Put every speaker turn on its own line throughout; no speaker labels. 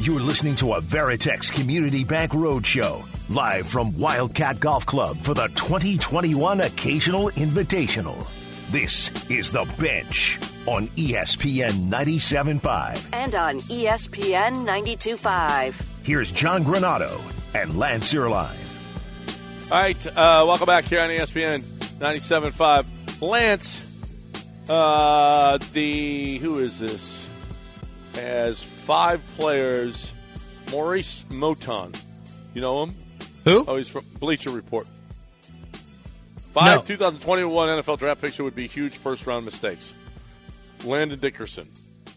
You're listening to a Veritex Community Bank Roadshow, live from Wildcat Golf Club for the 2021 Occasional Invitational. This is The Bench on ESPN 97.5.
And on ESPN 92.5.
Here's John Granato and Lance Zierlein.
All right, welcome back here on ESPN 97.5. Lance, who is this? Has 5 players. Maurice Moton. You know him?
Who?
Oh, he's from Bleacher Report. 5
No.
2021 NFL draft picks would be huge first-round mistakes. Landon Dickerson.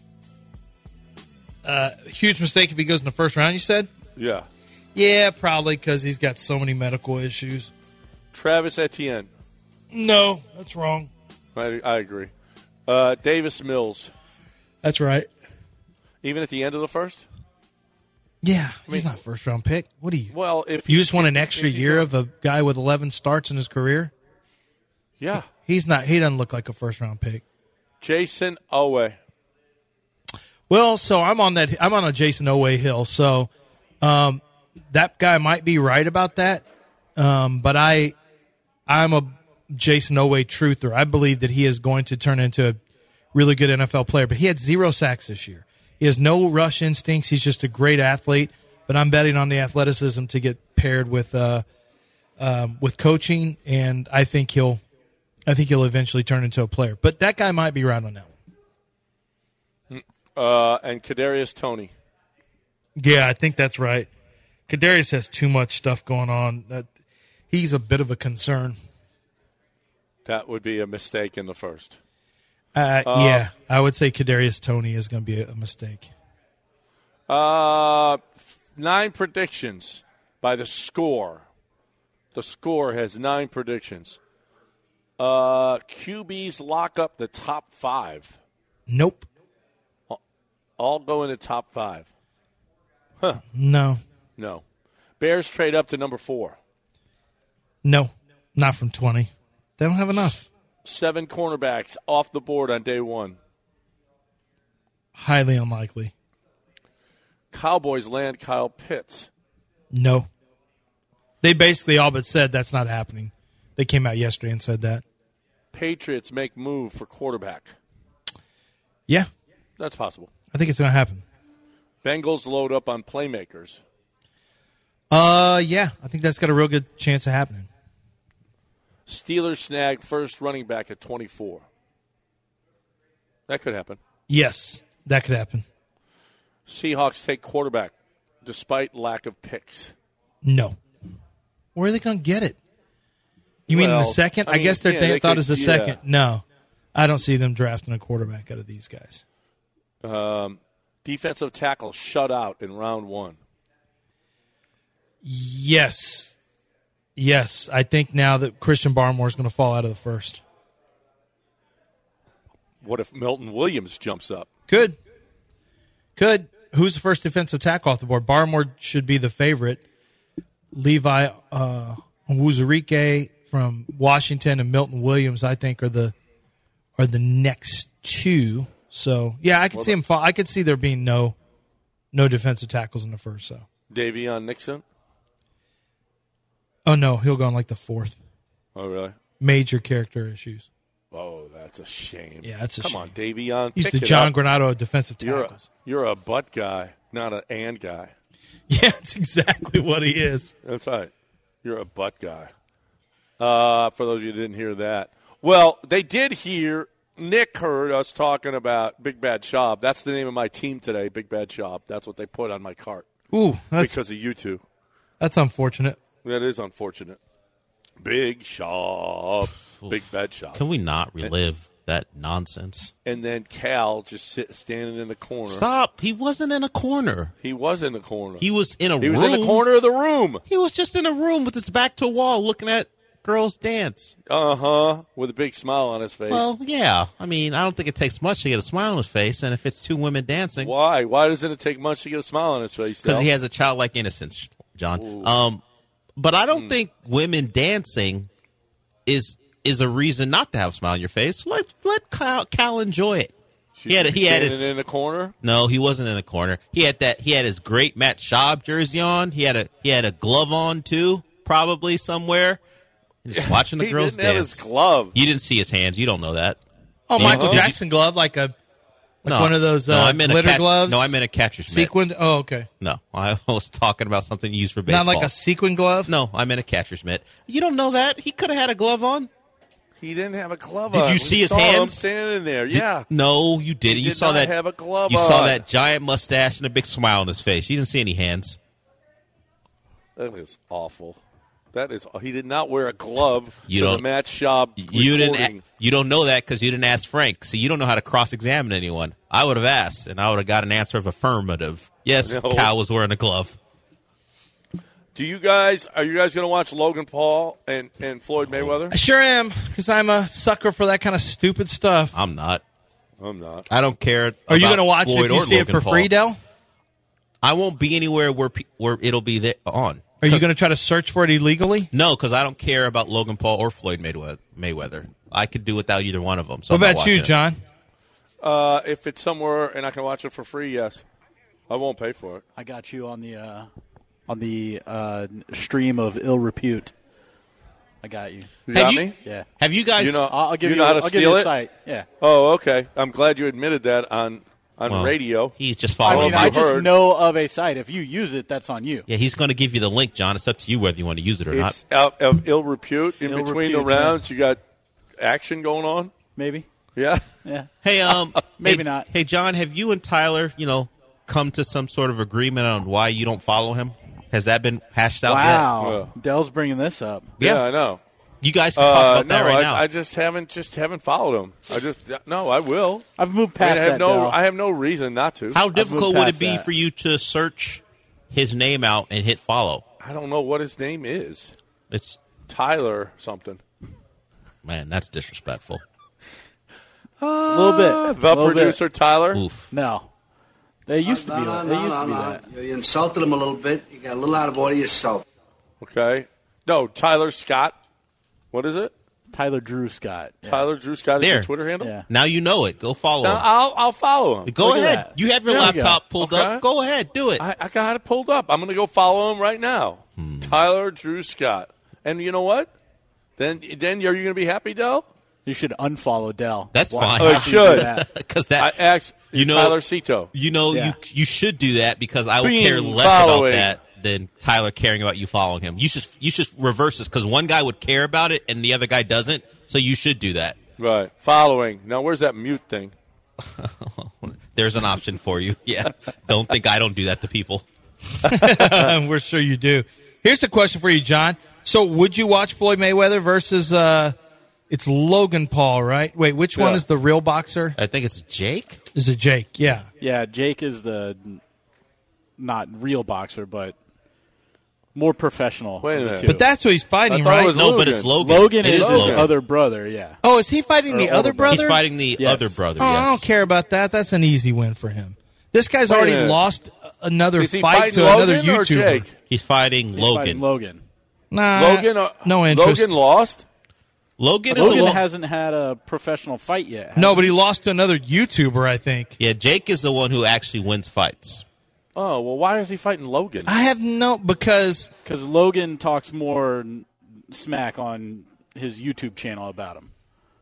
Huge mistake if he goes in the first round, you said?
Yeah.
Yeah, probably because he's got so many medical issues.
Travis Etienne.
No, that's wrong.
I agree. Davis Mills.
That's right.
Even at the end of the first?
Yeah, he's not a first-round pick. What do you?
Well, if
you just want an extra year of a guy with 11 starts in his career?
Yeah.
He's not. He doesn't look like a first-round pick.
Jason Owe.
Well, so I'm on a Jason Owe hill. So that guy might be right about that. But I'm a Jason Owe truther. I believe that he is going to turn into a really good NFL player. But he had 0 sacks this year. He has no rush instincts. He's just a great athlete. But I'm betting on the athleticism to get paired with coaching, and I think he'll eventually turn into a player. But that guy might be right on that one.
And Kadarius Toney.
Yeah, I think that's right. Kadarius has too much stuff going on. He's a bit of a concern.
That would be a mistake in the first.
Yeah, I would say Kadarius Toney is going to be a mistake.
9 predictions by the Score. The Score has 9 predictions. QBs lock up the top 5.
Nope.
All go in the top 5. Huh.
No.
Bears trade up to number 4.
No, not from 20. They don't have enough.
7 cornerbacks off the board on day 1.
Highly unlikely.
Cowboys land Kyle Pitts.
No. They basically all but said that's not happening. They came out yesterday and said that.
Patriots make move for quarterback.
Yeah.
That's possible.
I think it's going to happen.
Bengals load up on playmakers.
Yeah. I think that's got a real good chance of happening.
Steelers snag first running back at 24. That could happen.
Yes, that could happen.
Seahawks take quarterback despite lack of picks.
No. Where are they going to get it? You mean in the second? I guess they thought it was the second. No. I don't see them drafting a quarterback out of these guys.
Defensive tackle shut out in round 1.
Yes. I think now that Christian Barmore is going to fall out of the first.
What if Milton Williams jumps up?
Could. Who's the first defensive tackle off the board? Barmore should be the favorite. Levi Onwuzurike from Washington and Milton Williams, I think, are the next 2. So yeah, I could see him fall. I could see there being no defensive tackles in the first. So
Davion Nixon.
Oh no, he'll go on like the 4th.
Oh really?
Major character issues.
Oh, that's a shame.
Yeah, that's a shame.
Come on, Davion.
He's the John Granato of defensive tackles.
You're a butt guy, not an and guy.
Yeah, that's exactly what he is.
That's right. You're a butt guy. For those of you who didn't hear that. Well, they did hear. Nick heard us talking about Big Bad Schaub. That's the name of my team today, Big Bad Schaub. That's what they put on my cart.
Ooh, that's
because of you two.
That's unfortunate.
That is unfortunate. Big Schaub. Big Bad Schaub.
Can we not relive that nonsense?
And then Cal just standing in the corner.
Stop. He wasn't in a corner.
He was in the corner.
He was in a room.
He was in the corner of the room.
He was just in a room with his back to a wall looking at girls dance.
Uh-huh. With a big smile on his face.
Well, yeah. I mean, I don't think it takes much to get a smile on his face, and if it's 2 women dancing.
Why? Why doesn't it take much to get a smile on his face?
Because he has a childlike innocence, John.
Ooh.
But I don't think women dancing is a reason not to have a smile on your face. Let Cal enjoy it. He had his
in the corner.
No, he wasn't in the corner. He had his great Matt Schaub jersey on. He had a glove on too, probably somewhere. Just watching the girls
didn't have
dance.
his glove.
You didn't see his hands. You don't know that.
Oh, Michael Jackson glove, like one of those glitter gloves.
No, I meant a catcher's mitt.
Sequined. Oh, okay.
No, I was talking about something used for baseball.
Not like a sequin glove.
No, I meant a catcher's mitt. You don't know that. He could have had a glove on.
He didn't have a glove
Did
on.
you see his
saw him
hands?
standing there. Yeah.
No, you didn't.
He
You
did
saw
not
that.
have a glove
you
on.
saw that giant mustache and a big smile on his face. You didn't see any hands.
That is awful. He did not wear a glove for the Matt Schaub recording.
You don't know that because you didn't ask Frank. So you don't know how to cross-examine anyone. I would have asked, and I would have got an answer of affirmative. Yes,
No.
Cal was wearing a glove.
Are you guys going to watch Logan Paul and Floyd Mayweather?
I sure am, because I'm a sucker for that kind of stupid stuff.
I'm not. I don't care.
Are you going to watch
Floyd
it if you see
Logan
it for
Paul.
free, Del?
I won't be anywhere where it'll be on.
Are you going to try to search for it illegally?
No, because I don't care about Logan Paul or Floyd Mayweather. I could do without either one of them. So
what about you, John?
If it's somewhere and I can watch it for free, yes. I won't pay for it.
I got you on the stream of ill repute. I got you.
You got me?
Yeah.
Have you guys?
I'll give you
how to
I'll
steal
give you
it?
a site. Yeah.
Oh, okay. I'm glad you admitted that on radio.
He's just
I
following.
mean, I just know of a site. If you use it, that's on you.
Yeah, he's going to give you the link, John. It's up to you whether you want to use it or
It's
not.
out of ill repute. In
Ill
between the
repute,
rounds, you got action going on.
Maybe.
Yeah.
Yeah.
Hey,
Maybe not.
Hey, John, have you and Tyler, come to some sort of agreement on why you don't follow him? Has that been hashed out
Wow.
Yeah.
Dell's bringing this up.
Yeah, I know.
yet? You guys can talk about that right now.
I just haven't followed him. I will.
I've moved past that, Del.
I have no reason not to.
How difficult would it
past
be
that.
for you to search his name out and hit follow?
I don't know what his name is.
It's
Tyler something.
Man, that's disrespectful.
A little bit.
The
A little
producer
bit.
Tyler.
Oof.
No. They used to be. They used to be that.
You insulted him a little bit. You got a little out of order yourself.
Okay. No, Tyler Scott. What is it?
Tyler Drew Scott. Yeah.
Tyler Drew Scott is
There.
your Twitter handle?
Yeah.
Now you know it. Go follow
Now,
him.
I'll follow him.
Go
Look at
ahead.
that.
You have your
There we go.
laptop pulled
Okay.
up. Go ahead. Do it.
I got it pulled up. I'm going to go follow him right now. Tyler Drew Scott. And you know what? Then are you going to be happy, Del?
You should unfollow Dell.
That's
Why-
fine.
Oh, I
why do you do
should.
that?
Because
I
that
asked
You know-
Tyler Cito.
you should do that because I would
Being
care less
following.
about that than Tyler caring about you following him. You should reverse this because one guy would care about it and the other guy doesn't. So you should do that.
Right. Following. Now, where's that mute thing?
There's an option for you. Yeah. Don't think I don't do that to people.
We're sure you do. Here's a question for you, John. So would you watch Floyd Mayweather versus it's Logan Paul, right? Wait, which one
Yeah.
is the real boxer?
I think it's Jake.
Is it Jake? Yeah.
Yeah, Jake is the not real boxer, but more professional.
Wait a
of the
minute.
two.
But that's who he's fighting,
I thought it
right?
was
No, but
Logan.
it's Logan.
Logan
It
is his
Logan.
other brother. Yeah.
Oh, is he fighting the
Or
other
older
brother?
He's fighting the
Yes.
other brother.
Oh, I
yes.
don't care about that. That's an easy win for him. This guy's
Wait a
already
minute.
lost another
Is he
fight
fighting
to another
Logan or
YouTuber.
Jake?
He's fighting
He's
Logan.
fighting Logan.
Nah,
Logan?
no interest.
Logan lost?
Logan is the
Logan
one.
hasn't had a professional fight yet.
No, but he lost to another YouTuber, I think.
Yeah, Jake is the one who actually wins fights.
Oh, well, why is he fighting Logan?
I have because
because Logan talks more smack on his YouTube channel about him.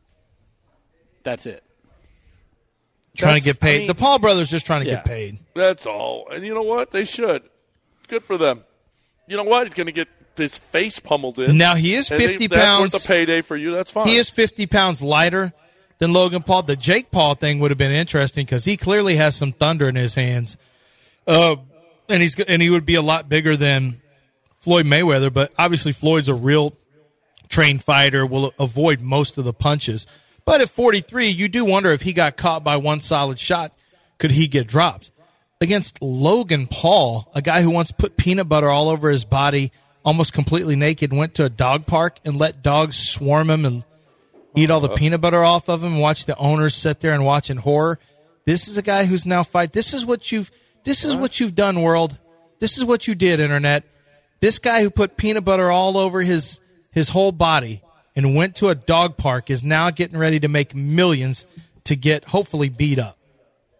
That's it.
trying to get paid.
I mean-
The Paul brothers just trying to
Yeah.
get paid.
That's all. And you know what? They should. Good for them. You know what? He's going to get his face pummeled in.
Now, he is
And
50
that's
pounds.
worth the payday for you. That's fine.
He is 50 pounds lighter than Logan Paul. The Jake Paul thing would have been interesting because he clearly has some thunder in his hands. And he would be a lot bigger than Floyd Mayweather, but obviously Floyd's a real trained fighter, will avoid most of the punches. But at 43, you do wonder if he got caught by one solid shot, could he get dropped? Against Logan Paul, a guy who once put peanut butter all over his body, almost completely naked, went to a dog park and let dogs swarm him and eat all the peanut butter off of him and watch the owners sit there and watch in horror. This is a guy who's now fight. This is what you've done, world. This is what you did, internet. This guy who put peanut butter all over his whole body and went to a dog park is now getting ready to make millions to get hopefully beat up.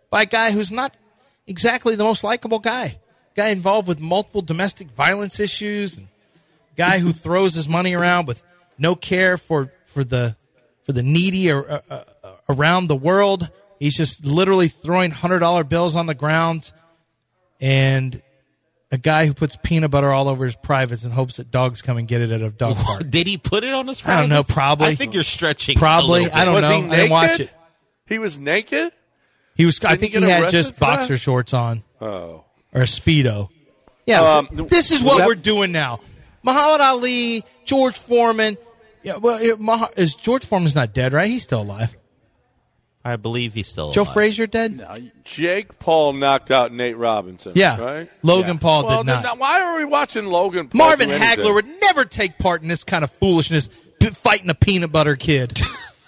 by a guy who's not exactly the most likable guy. Guy involved with multiple domestic violence issues, and guy who throws his money around with no care for the needy around the world. He's just literally throwing $100 bills on the ground, and a guy who puts peanut butter all over his privates and hopes that dogs come and get it at a dog park.
Did he put it on his privates?
I don't know, probably.
I think you're stretching.
Probably.
a little bit.
I don't
Was
know.
he
I didn't watch
naked?
it.
He was naked?
He was. I
Didn't
think
he
he
get
had
arrested
just
for that?
boxer shorts on.
Oh.
Or a Speedo. Yeah, this is what
that-
we're doing now. Muhammad Ali, George Foreman. Yeah, well, is George Foreman's not dead, right? He's still alive.
I believe he's still
Joe
alive.
Frazier dead?
Jake Paul knocked out Nate Robinson.
Yeah.
Right?
Logan Paul
Well,
did
then
not.
why are we watching Logan Paul?
Marvin
do anything?
Hagler would never take part in this kind of foolishness, fighting a peanut butter kid.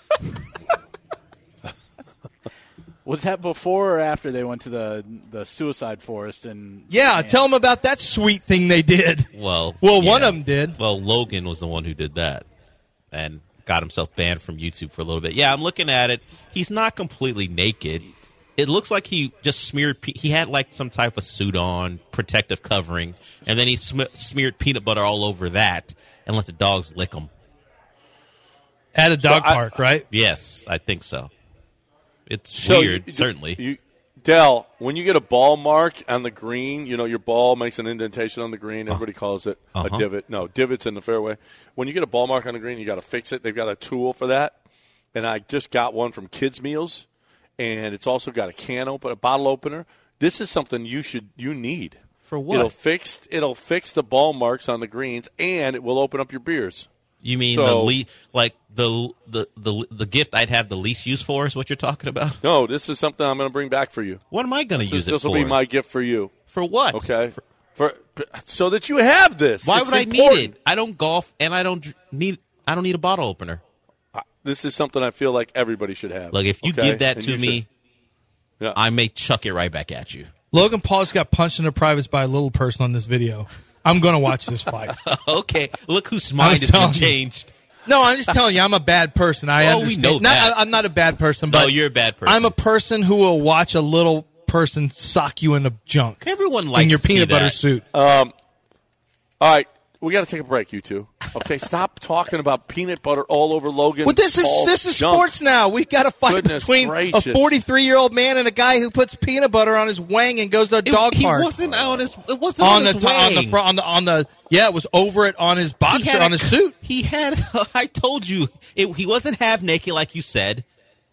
Was that before or after they went to the suicide forest? And
Yeah, tell them about that sweet thing they did.
Well,
One
yeah.
of them did.
Well, Logan was the one who did that and got himself banned from YouTube for a little bit. Yeah, I'm looking at it. He's not completely naked. It looks like he just smeared. He had like some type of suit on, protective covering, and then he smeared peanut butter all over that and let the dogs lick him.
At a dog park, right?
Yes, I think so. It's
So
weird, certainly.
Dell, when you get a ball mark on the green, you know, your ball makes an indentation on the green. Everybody calls it a divot. No, divot's in the fairway. When you get a ball mark on the green, you got to fix it. They've got a tool for that. And I just got one from Kids Meals, and it's also got a bottle opener. This is something you need.
For what?
It'll fix the ball marks on the greens, and it will open up your beers.
You mean
So-
the gift I'd have the least use for is what you're talking about?
No, this is something I'm going to bring back for you.
What am I going to use it
This
for?
will be my gift for you.
For what?
Okay, so that you have this.
Why
It's
would I
important.
need it? I don't golf, and I don't need a bottle opener.
This is something I feel like everybody should have.
Look, if you
okay?
give that
And
to
you
me,
should. Yeah.
I may chuck it right back at you.
Logan Paul's got punched in the privates by a little person on this video. I'm going to watch this fight.
Okay, look whose mind has been
telling you.
changed.
No, I'm just telling you, I'm a bad person. I
Well, we
understand.
know that.
I'm not a bad person,
No,
but
you're a bad person.
I'm a person who will watch a little person sock you into junk
Everyone likes
in your
to see
peanut butter
that.
suit.
All right, we got to take a break, you two. Okay, stop talking about peanut butter all over Logan.
Well, this
Paul's
is
junk.
sports now. We've got a fight
Goodness
between
gracious.
a 43-year-old man and a guy who puts peanut butter on his wang and goes to a dog
He
park.
wasn't on his. It wasn't
on
on
the
his
on the
wang.
front on the yeah, it was over it on his
He
boxer
had
on his suit.
He had. I told you, he wasn't half naked like you said.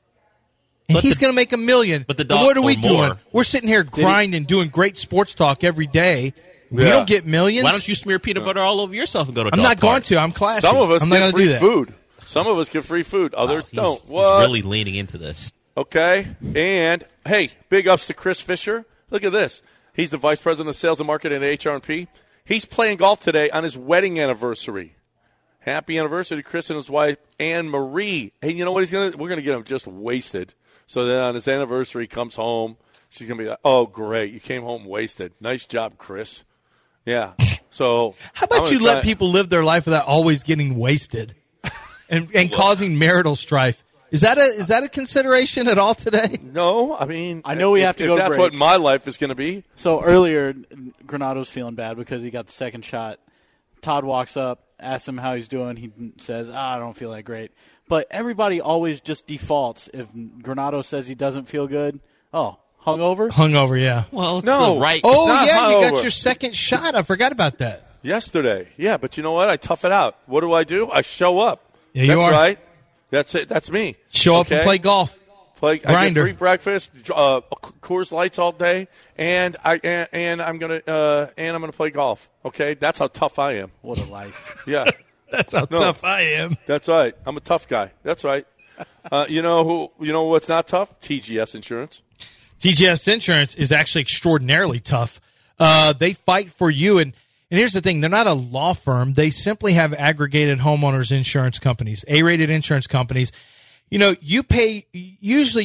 And
But
he's
the-
going to make $1 million.
but the
And
dog
what are we
or more.
doing? We're sitting here grinding, doing great sports talk every day. We
Yeah.
don't get millions.
Why don't you smear peanut butter all over yourself and go to?
I'm
dog
not going
park?
to. I'm classy.
Some of us
I'm not
get
going to
free
do that.
food. Some of us get free food. Others
He's-
don't.
he's
What?
really leaning into this.
Okay. And, hey, big ups to Chris Fisher. Look at this. He's the Vice President of Sales and Marketing at HR&P. He's playing golf today on his wedding anniversary. Happy anniversary to Chris and his wife, Anne Marie. Hey, you know what we're going to get him just wasted. So then on his anniversary, he comes home. She's going to be like, oh, great. You came home wasted. Nice job, Chris. Yeah. So
How about you let people live their life without always getting wasted and causing marital strife? Is that a consideration at all today?
No, I mean,
I know we have to go to
that's
break.
what my life is going to be.
So earlier, Granato's feeling bad because he got the second shot. Todd walks up, asks him how he's doing. He says, I don't feel that great. But everybody always just defaults. If Granato says he doesn't feel good, hungover?
Hungover, yeah.
Well, it's
No.
the right.
Oh,
not
yeah, you got
hungover.
your second shot. I forgot about that.
Yesterday, yeah, but you know what? I tough it out. What do? I show up.
Yeah, you
That's
are.
right. That's it. That's me.
Show up and
Okay?
play golf.
I get
Grinder.
free breakfast, Coors Lights all day, and I'm gonna play golf. Okay, that's how tough I am.
What a life.
Yeah,
That's how tough I am.
that's right. I'm a tough guy. That's right. You know what's not tough? TGS Insurance.
TGS Insurance is actually extraordinarily tough. They fight for you. And here's the thing. They're not a law firm. They simply have aggregated homeowners insurance companies, A-rated insurance companies. You know, you pay – usually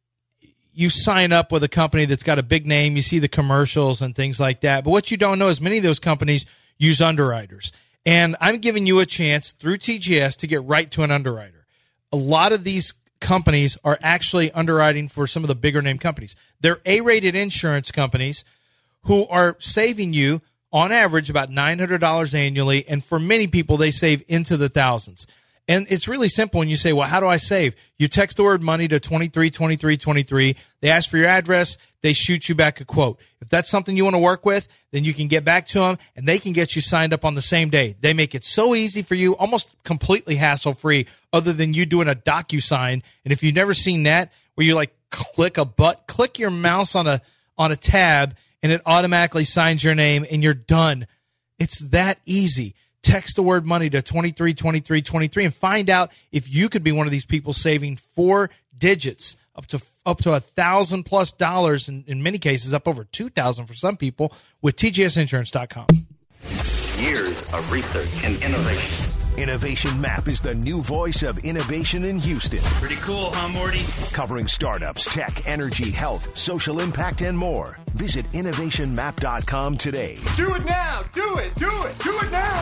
you sign up with a company that's got a big name. You see the commercials and things like that. But what you don't know is many of those companies use underwriters. And I'm giving you a chance through TGS to get right to an underwriter. A lot of these companies are actually underwriting for some of the bigger name companies. They're A-rated insurance companies who are saving you, on average, about $900 annually, and for many people, they save into the thousands. And it's really simple when you say, well, how do I save? You text the word money to 232323. They ask for your address. They shoot you back a quote. If that's something you want to work with, then you can get back to them, and they can get you signed up on the same day. They make it so easy for you, almost completely hassle-free, other than you doing a DocuSign. And if you've never seen that, where you like click your mouse on a tab, and it automatically signs your name, and you're done. It's that easy. Text the word money to 232323 and find out if you could be one of these people saving 4 digits up to $1,000+ in many cases, up over $2,000 for some people with TGSinsurance.com.
Years of research and innovation.
Innovation Map is the new voice of innovation in Houston.
Pretty cool, huh, Morty?
Covering startups, tech, energy, health, social impact, and more. Visit innovationmap.com today.
Do it now! Do it! Do it! Do it now!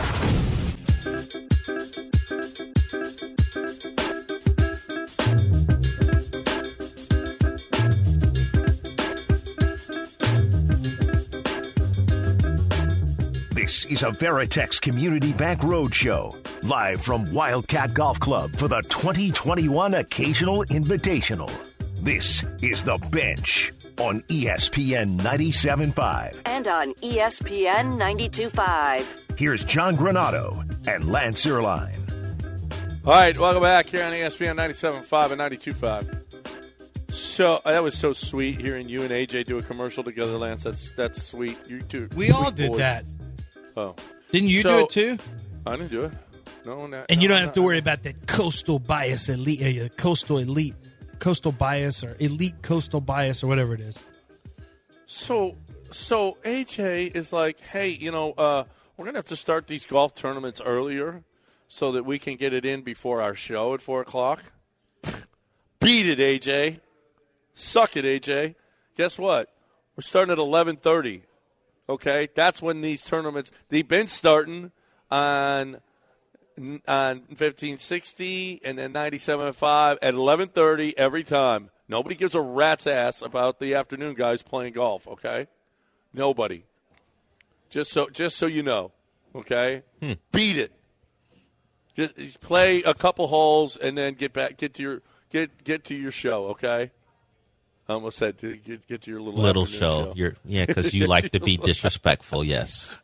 This is a Veritex Community Bank Roadshow, live from Wildcat Golf Club for the 2021 Occasional Invitational. This is The Bench on ESPN 97.5.
And on ESPN 92.5.
Here's John Granado and Lance Erline.
All right, welcome back here on ESPN 97.5 and 92.5. So that was so sweet hearing you and AJ do a commercial together, Lance. That's sweet. You two.
We all did that.
Oh,
didn't you do it too?
I didn't do it. No,
and you don't have to worry about that coastal bias, coastal bias, or elite coastal bias, or whatever it is.
So AJ is like, hey, we're gonna have to start these golf tournaments earlier so that we can get it in before our show at 4:00. Beat it, AJ. Suck it, AJ. Guess what? We're starting at 11:30. Okay, that's when these tournaments, they've been starting on 1560 and then 97.5 at 11:30 every time. Nobody gives a rat's ass about the afternoon guys playing golf, okay? Nobody. Just so you know, okay? Beat it. Just play a couple holes and then get to your show, okay? I almost said get to your little
show. Because you like to be disrespectful. Yes.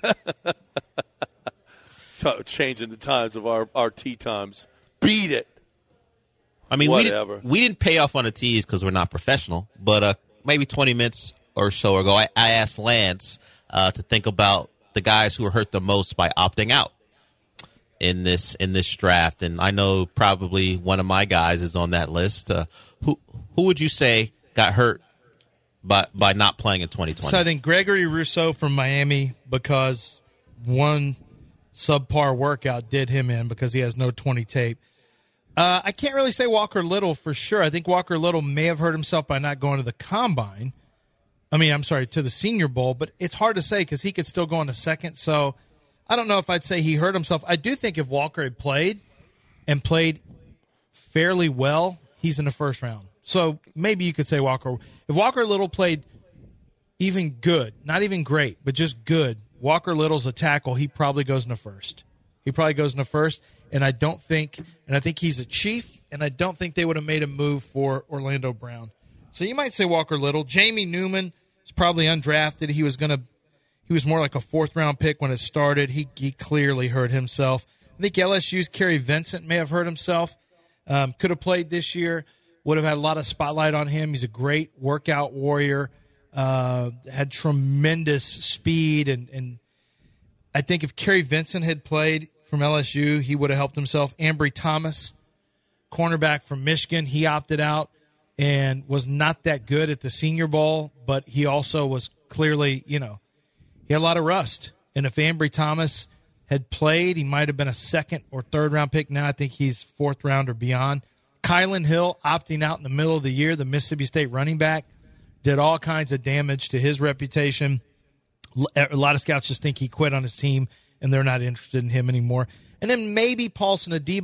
So, changing the times of our tee times. Beat it.
I mean,
whatever.
We didn't pay off on the tees because we're not professional. But maybe 20 minutes or so ago, I asked Lance to think about the guys who were hurt the most by opting out in this draft, and I know probably one of my guys is on that list. Who would you say got hurt by not playing in 2020?
So I think Gregory Rousseau from Miami, because one subpar workout did him in because he has no 20 tape. I can't really say Walker Little for sure. I think Walker Little may have hurt himself by not going to the combine. To the Senior Bowl, but it's hard to say because he could still go in a second. So I don't know if I'd say he hurt himself. I do think if Walker had played fairly well, he's in the first round. So maybe you could say Walker. If Walker Little played even good, not even great, but just good, Walker Little's a tackle, he probably goes in the first. And I think he's a Chief, and I don't think they would have made a move for Orlando Brown. So you might say Walker Little. Jamie Newman is probably undrafted. He was more like a fourth-round pick when it started. He clearly hurt himself. I think LSU's Kerry Vincent may have hurt himself. Could have played this year. Would have had a lot of spotlight on him. He's a great workout warrior. Had tremendous speed. And I think if Kerry Vincent had played from LSU, he would have helped himself. Ambry Thomas, cornerback from Michigan, he opted out and was not that good at the Senior Bowl, but he also was clearly, he had a lot of rust. And if Ambry Thomas had played, he might have been a second or third round pick. Now I think he's fourth round or beyond. Kylan Hill opting out in the middle of the year, the Mississippi State running back, did all kinds of damage to his reputation. A lot of scouts just think he quit on his team and they're not interested in him anymore. And then maybe Paulson Adebo.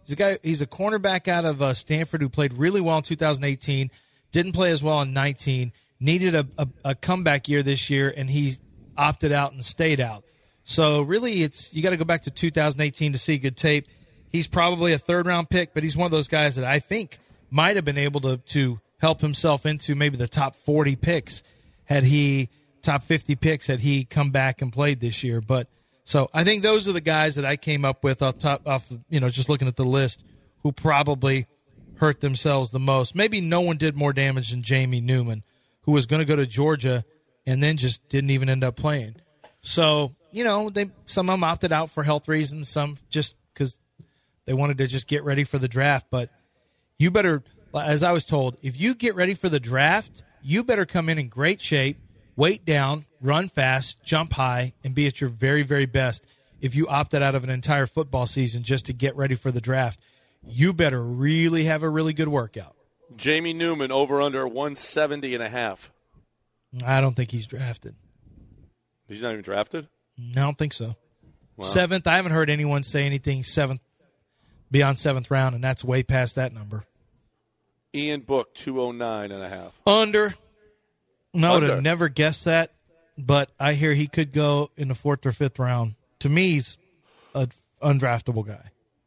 He's a cornerback out of Stanford who played really well in 2018, didn't play as well in 19, needed a comeback year this year, and he opted out and stayed out. So really, you got to go back to 2018 to see good tape. He's probably a third-round pick, but he's one of those guys that I think might have been able to help himself into maybe the top 40 picks top 50 picks had he come back and played this year. But so I think those are the guys that I came up with just looking at the list who probably hurt themselves the most. Maybe no one did more damage than Jamie Newman, who was going to go to Georgia and then just didn't even end up playing. So, some of them opted out for health reasons, some just because they wanted to just get ready for the draft. But you better, as I was told, if you get ready for the draft, you better come in great shape, weight down, run fast, jump high, and be at your very, very best. If you opted out of an entire football season just to get ready for the draft, you better really have a really good workout.
Jamie Newman, over under 170.5.
I don't think he's drafted.
He's not even drafted?
No, I don't think so.
Wow.
7th, I haven't heard anyone say anything beyond 7th round, and that's way past that number.
Ian Book, 209.5.
Under. No, I would have never guessed that, but I hear he could go in the 4th or 5th round. To me, he's an undraftable guy.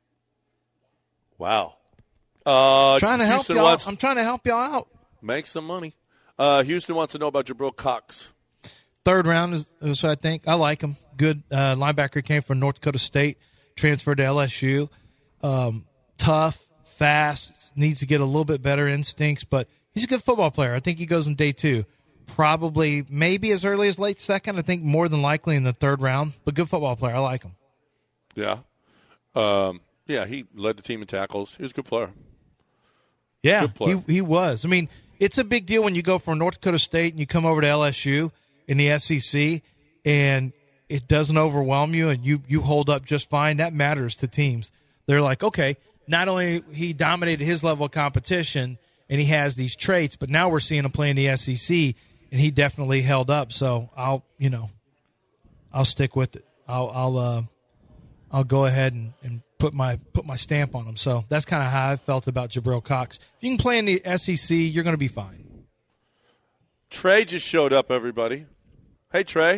Wow.
Trying to help y'all. I'm trying to help y'all out.
Make some money. Houston wants to know about Jabril Cox.
3rd round is what I think. I like him. Good linebacker, came from North Dakota State, transferred to LSU. Tough, fast, needs to get a little bit better instincts, but he's a good football player. I think he goes in day 2. Probably, maybe as early as late 2nd. I think more than likely in the 3rd round, but good football player. I like him.
Yeah. He led the team in tackles. He was a good player.
Yeah,
good player.
He was. I mean, it's a big deal when you go from North Dakota State and you come over to LSU in the SEC, and it doesn't overwhelm you, and you hold up just fine. That matters to teams. They're like, okay, not only he dominated his level of competition and he has these traits, but now we're seeing him play in the SEC, and he definitely held up. So I'll stick with it. I'll go ahead and put my stamp on him. So that's kind of how I felt about Jabril Cox. If you can play in the SEC, you're going to be fine.
Trey just showed up, everybody. Hey, Trey.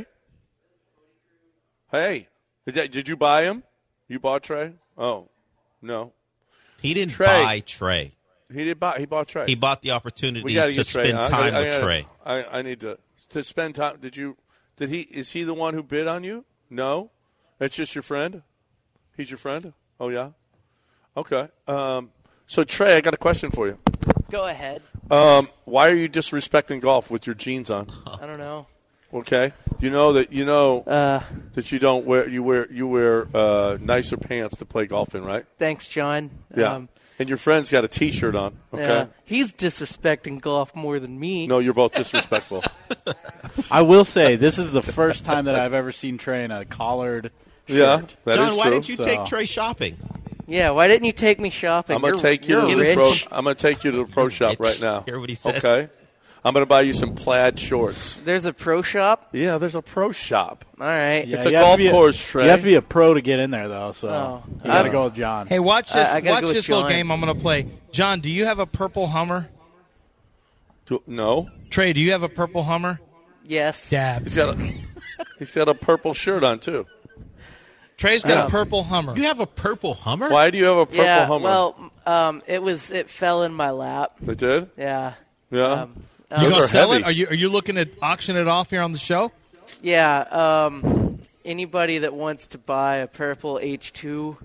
Hey, did you buy him? You bought Trey? Oh, no.
He didn't buy Trey.
He bought Trey.
He bought the opportunity to spend time with Trey.
I need to spend time. Is he the one who bid on you? No? It's just your friend? He's your friend? Oh, yeah? Okay. So, Trey, I got a question for you.
Go ahead.
Why are you disrespecting golf with your jeans on?
I don't know.
Okay. You know that you don't wear nicer pants to play golf in, right?
Thanks, John.
Yeah. And your friend's got a T-shirt on. Okay.
Yeah. He's disrespecting golf more than me.
No, you're both disrespectful.
I will say this is the first time that I've ever seen Trey in a collared shirt.
Yeah, that
John,
is true.
why didn't you take Trey shopping?
Yeah, why didn't you take me shopping?
I'm gonna take you to the pro shop right now.
Hear what he said?
Okay. I'm gonna buy you some plaid shorts.
There's a pro shop?
Yeah, there's a pro shop.
All right.
Yeah, it's a golf course, Trey.
You have to be a pro to get in there, though. So you got to go with John.
Hey, watch this. Watch this little game I'm gonna play. John, do you have a purple Hummer?
No.
Trey, do you have a purple Hummer?
Yes.
Dab.
He's got a purple shirt on too.
Trey's got a purple Hummer.
You have a purple Hummer?
Why do you have a purple Hummer?
Well, it fell in my lap.
It did?
Yeah.
Yeah.
You gonna sell it? Are you looking to auction it off here on the show?
Yeah. Anybody that wants to buy a purple H2,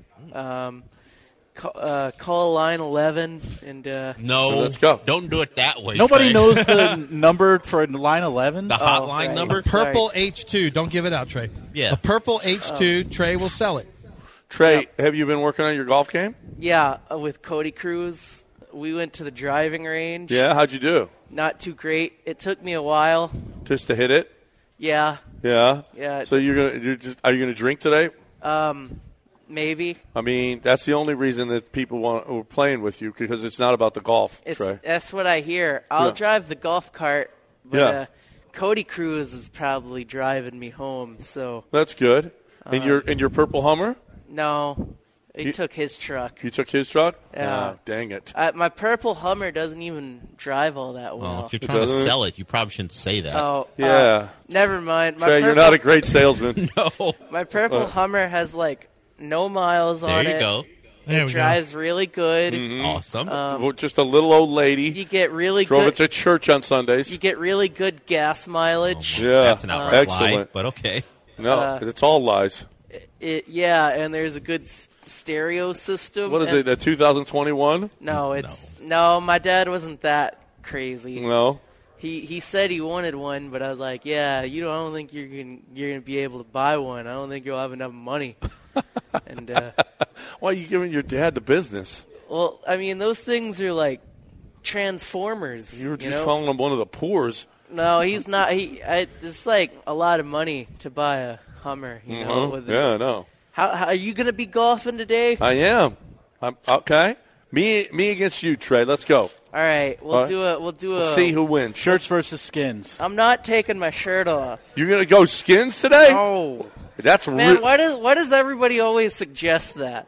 call line 11 and
no,
let's go.
Don't do it that way.
Nobody
Trey.
knows the number for line 11.
The hotline
right.
number.
Purple H2. Don't give it out, Trey.
Yeah.
A purple H2. Trey will sell it.
Trey, have you been working on your golf game?
Yeah, with Cody Cruz. We went to the driving range.
Yeah, how'd you do?
Not too great. It took me a while.
Just to hit it?
Yeah.
Yeah.
Yeah.
So are you gonna drink today?
Maybe.
I mean, that's the only reason that people were playing with you, because it's not about the golf, Trey.
That's what I hear. I'll drive the golf cart, but Cody Cruz is probably driving me home. So
that's good. And your purple Hummer?
No, He took his truck.
You took his truck?
Yeah.
Oh, dang it.
My purple Hummer doesn't even drive all that well.
Well, if you're trying to sell it, you probably shouldn't say that.
Oh,
yeah.
Never mind.
Trey, you're not a great salesman.
No.
My purple Hummer has, like, no miles on it.
There you go.
It drives really good.
Mm-hmm.
Awesome.
Just a little old lady.
You get really
Drove
good.
it to church on Sundays.
You get really good gas mileage.
Yeah.
That's an outright lie,
excellent.
but okay.
No, it's all lies.
And there's a good stereo system.
What is it, a 2021?
No, my dad wasn't that crazy.
No.
He said he wanted one, but I was like, I don't think you're gonna be able to buy one. I don't think you'll have enough money. And
why are you giving your dad the business?
Well, I mean, those things are like Transformers.
You were just calling him one of the poors.
No, he's not. It's like a lot of money to buy a Hummer. You know.
Yeah, I know.
How are you gonna be golfing today?
I am. I'm okay. Me against you, Trey. Let's go.
All right, we'll do a.
See who wins.
Shirts versus skins.
I'm not taking my shirt off.
You're gonna go skins today?
No.
That's
man. Why does everybody always suggest that?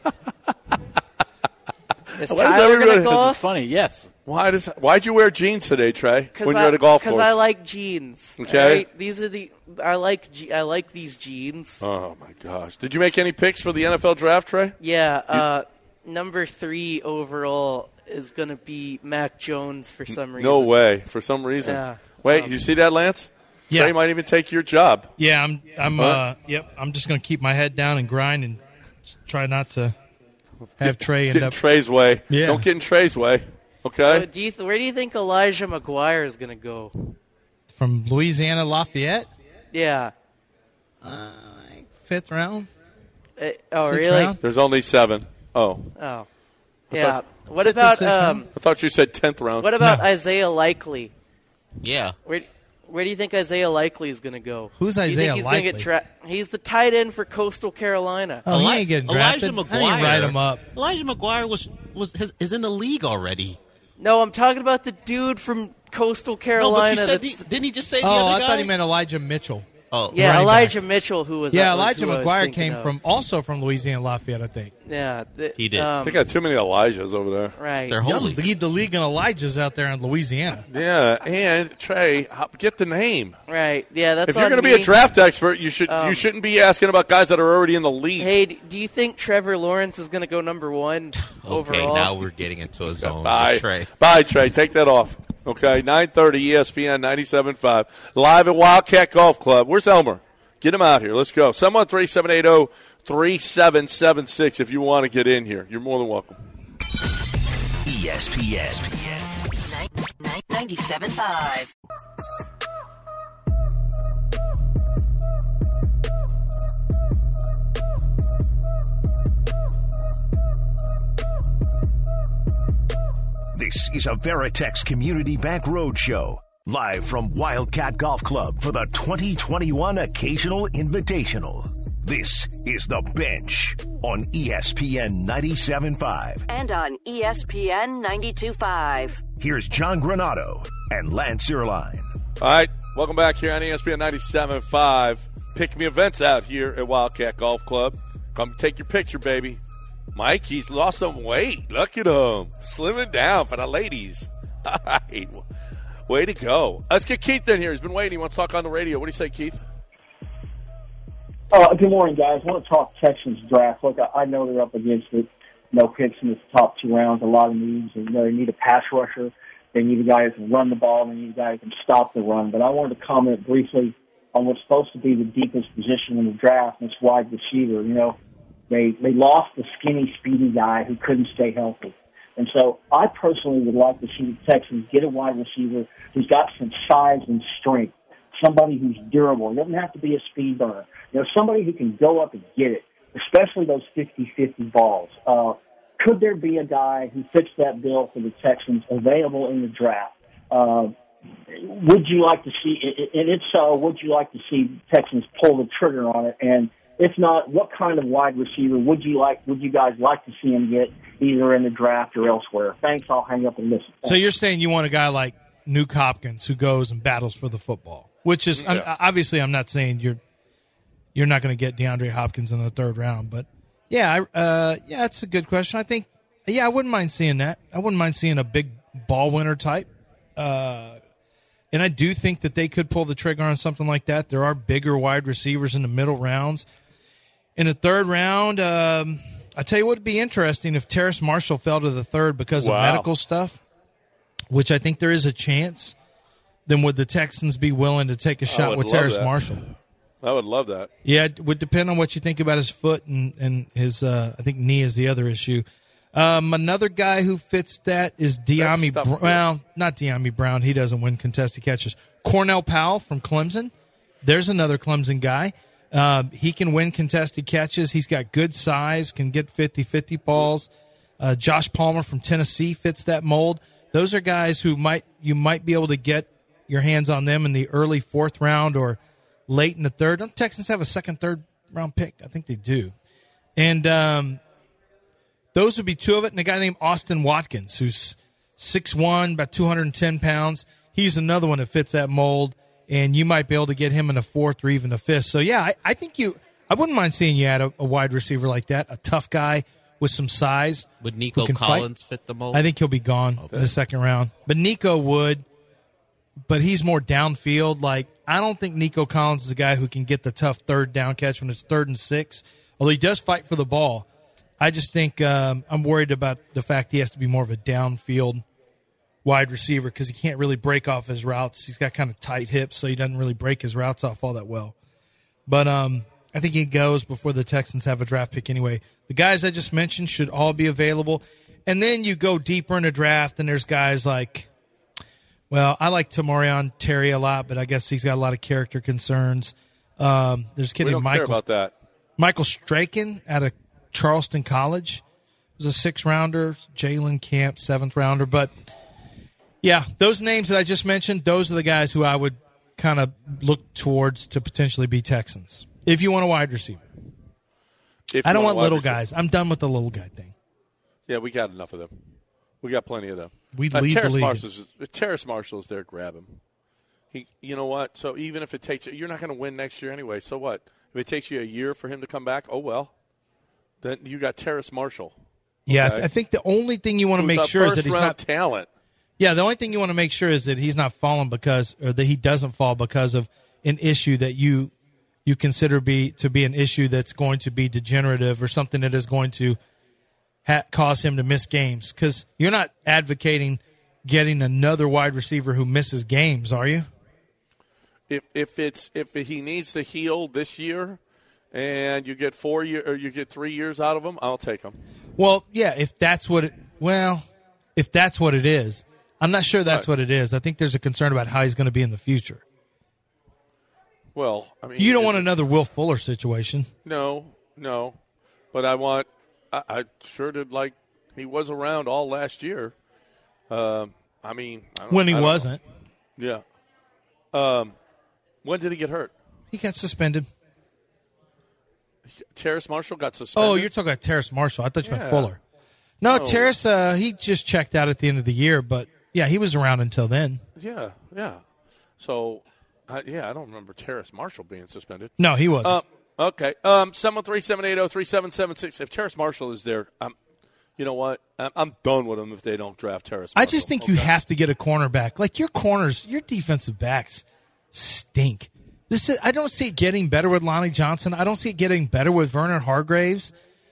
Is Tyler gonna golf?
It's funny. Yes.
Why'd you wear jeans today, Trey? When you're at a golf course?
Because I like jeans.
Okay.
Right? These are I like these jeans.
Oh my gosh! Did you make any picks for the NFL draft, Trey?
Yeah. Number 3 overall is going to be Mac Jones for some reason.
No way. For some reason.
Yeah.
Wait, you see that, Lance?
Yeah.
Trey might even take your job.
Yeah, I'm just going to keep my head down and grind and try not to have Trey end up.
Get in Trey's way.
Yeah.
Don't get in Trey's way. Okay.
Where do you think Elijah McGuire is going to go?
From Louisiana Lafayette?
Yeah.
5th round.
Really?
Round?
There's only 7. Oh.
Yeah. What about
I thought you said 10th round.
What about Isaiah Likely?
Yeah.
Where do you think Isaiah Likely is going to go?
Who's Isaiah Likely?
He's the tight end for Coastal Carolina.
Oh, he ain't getting drafted.
Elijah McGuire.
I didn't write him up.
Elijah McGuire is in the league already.
No, I'm talking about the dude from Coastal Carolina.
No, but didn't he just say the other guy?
I thought he meant Elijah Mitchell.
Oh,
yeah, Elijah Mitchell, who was
Elijah McGuire came also from Louisiana Lafayette, I think.
Yeah,
he did.
They got too many Elijahs over there.
Right,
they're
holy. Lead the league in Elijahs out there in Louisiana.
Yeah, and Trey, get the name.
Right, yeah, that's.
If you're going to be a draft expert, you shouldn't be asking about guys that are already in the league.
Hey, do you think Trevor Lawrence is going to go number 1 overall?
Okay, now we're getting into a zone.
Bye,
Trey.
Bye, Trey. Take that off. Okay, 9:30 ESPN 97.5 live at Wildcat Golf Club. Where's Elmer? Get him out here. Let's go. 713-780-3776 if you want to get in here. You're more than welcome.
ESPN
97.5.
This is a Veritex Community Bank Roadshow. Live from Wildcat Golf Club for the 2021 Occasional Invitational. This is The Bench on ESPN 97.5.
And on ESPN 92.5.
Here's John Granado and Lance Zierlein.
All right, welcome back here on ESPN 97.5. Pick me events out here at Wildcat Golf Club. Come take your picture, baby. Mike, he's lost some weight. Look at him. Slimming down for the ladies. All right. Way to go. Let's get Keith in here. He's been waiting. He wants to talk on the radio. What do you say, Keith?
Good morning, guys. I want to talk Texans draft. Look, I know they're up against it. No picks in the top 2 rounds. A lot of needs. They need a pass rusher. They need a guy who can run the ball. They need a guy who can stop the run. But I wanted to comment briefly on what's supposed to be the deepest position in the draft, and it's wide receiver. They lost the skinny, speedy guy who couldn't stay healthy. And so I personally would like to see the Texans get a wide receiver who's got some size and strength, somebody who's durable. It doesn't have to be a speed burner. Somebody who can go up and get it, especially those 50-50 balls. Could there be a guy who fits that bill for the Texans available in the draft? Would you like to see, and if so, would you like to see Texans pull the trigger on it? And if not, what kind of wide receiver would you guys like to see him get, either in the draft or elsewhere? Thanks. I'll hang up and listen. Thanks.
So you're saying you want a guy like Nuke Hopkins who goes and battles for the football, which is obviously I'm not saying you're not going to get DeAndre Hopkins in the 3rd round, but Yeah, that's a good question. I think, I wouldn't mind seeing that. I wouldn't mind seeing a big ball winner type. And I do think that they could pull the trigger on something like that. There are bigger wide receivers in the middle rounds. In the third round, I tell you what would be interesting if Terrace Marshall fell to the third because of medical stuff, which I think there is a chance. Then would the Texans be willing to take a shot with Terrace Marshall?
I would love that.
Yeah, it would depend on what you think about his foot and his, I think, knee is the other issue. Another guy who fits that is De'Ami Brown. Well, not De'Ami Brown. He doesn't win contested catches. Cornell Powell from Clemson. There's another Clemson guy. He can win contested catches. He's got good size, can get 50-50 balls. Josh Palmer from Tennessee fits that mold. Those are guys who you might be able to get your hands on them in the early fourth round or late in the third. Don't Texans have a second, third round pick? I think they do. And those would be two of it. And a guy named Austin Watkins, who's 6'1", about 210 pounds. He's another one that fits that mold. And you might be able to get him in a fourth or even a fifth. So, yeah, I think I wouldn't mind seeing you add a wide receiver like that, a tough guy with some size.
Would Nico Collins fit the mold?
I think he'll be gone in the second round. But Nico would, but he's more downfield. Like, I don't think Nico Collins is a guy who can get the tough third down catch when it's 3rd and 6, although he does fight for the ball. I just think I'm worried about the fact he has to be more of a downfield wide receiver because he can't really break off his routes. He's got kind of tight hips, so he doesn't really break his routes off all that well. But I think he goes before the Texans have a draft pick anyway. The guys I just mentioned should all be available. And then you go deeper in the draft, and there's guys like, well, I like Tamorrion Terry a lot, but I guess he's got a lot of character concerns. There's a kid named
Michael. Care about that.
Michael Straken out of Charleston College was a 6th-rounder. Jalen Camp, 7th-rounder. But, yeah, those names that I just mentioned, those are the guys who I would kind of look towards to potentially be Texans. If you want a wide receiver. I don't want little guys. I'm done with the little guy thing.
Yeah, we got enough of them. We got plenty of them.
We lead the league.
If Terrace Marshall is there, grab him. You know what? So even if it takes – you're not going to win next year anyway. So what? If it takes you a year for him to come back, oh, well. Then you got Terrace Marshall. Okay?
Yeah, I think the only thing you want to make sure is that he's not –
talent.
Yeah, the only thing you want to make sure is that he's not falling or that he doesn't fall because of an issue that you consider to be an issue that's going to be degenerative or something that is going to cause him to miss games. Because you're not advocating getting another wide receiver who misses games, are you?
If he needs to heal this year and you get 4 years or you get 3 years out of him, I'll take him.
Well, yeah, if that's what it is. I'm not sure that's what it is. I think there's a concern about how he's going to be in the future.
Well, I mean,
you don't want another Will Fuller situation.
No. But I sure did like he was around all last year. When
he wasn't.
Yeah. When did he get hurt?
He got suspended.
Terrace Marshall got suspended?
Oh, you're talking about Terrace Marshall. I thought you meant Fuller. No, Terrace, he just checked out at the end of the year, but, yeah, he was around until then.
Yeah. So, I don't remember Terrace Marshall being suspended.
No, he wasn't.
Okay. 713-780-3776. If Terrace Marshall is there, you know what? I'm done with him if they don't draft Terrace Marshall.
I just think you have to get a cornerback. Like, your defensive backs stink. I don't see it getting better with Lonnie Johnson. I don't see it getting better with Vernon Hargraves.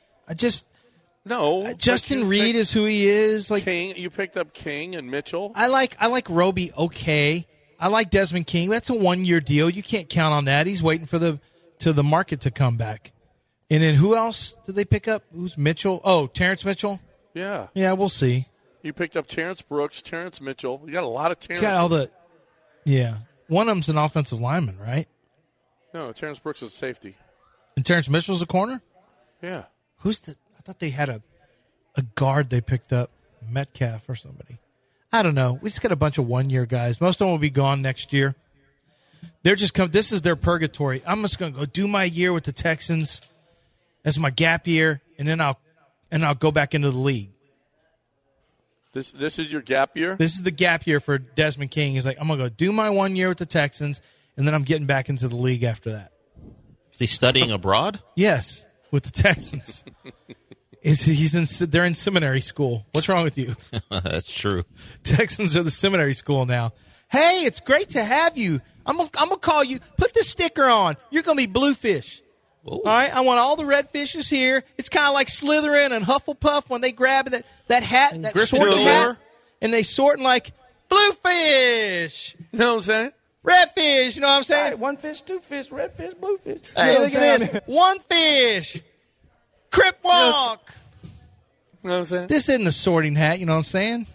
No.
Justin Reed is who he is. Like
King, you picked up King and Mitchell.
I like Roby okay. I like Desmond King. That's a 1-year deal. You can't count on that. He's waiting for the market to come back. And then who else did they pick up? Who's Mitchell? Oh, Terrence Mitchell?
Yeah.
Yeah, we'll see.
You picked up Terrence Brooks, Terrence Mitchell. You got a lot of Terrence.
You got all the Yeah. One of them's an offensive lineman, right?
No, Terrence Brooks is safety.
And Terrence Mitchell's a corner?
Yeah.
I thought they had a guard they picked up, Metcalf or somebody. I don't know. We just got a bunch of 1-year guys. Most of them will be gone next year. They're just this is their purgatory. I'm just going to go do my year with the Texans as my gap year, and then I'll go back into the league.
This is your gap year?
This is the gap year for Desmond King. He's like, I'm going to go do my 1 year with the Texans, and then I'm getting back into the league after that.
Is he studying abroad?
Yes. with the Texans. They're in seminary school. What's wrong with you?
That's true.
Texans are the seminary school now. Hey, it's great to have you. I'm gonna call you. Put the sticker on. You're gonna be Bluefish.
Ooh.
All right. I want all the red fishes here. It's kind of like Slytherin and Hufflepuff when they grab that hat,
and
that
Gryffindor.
sorting hat, and they sorting like Bluefish.
You know what I'm saying?
Red fish. You know what I'm saying?
All right, one fish, two fish, red fish, blue fish.
Hey, look at this. One fish. Crip walk.
You know what I'm saying?
This isn't the sorting hat. You know what I'm saying?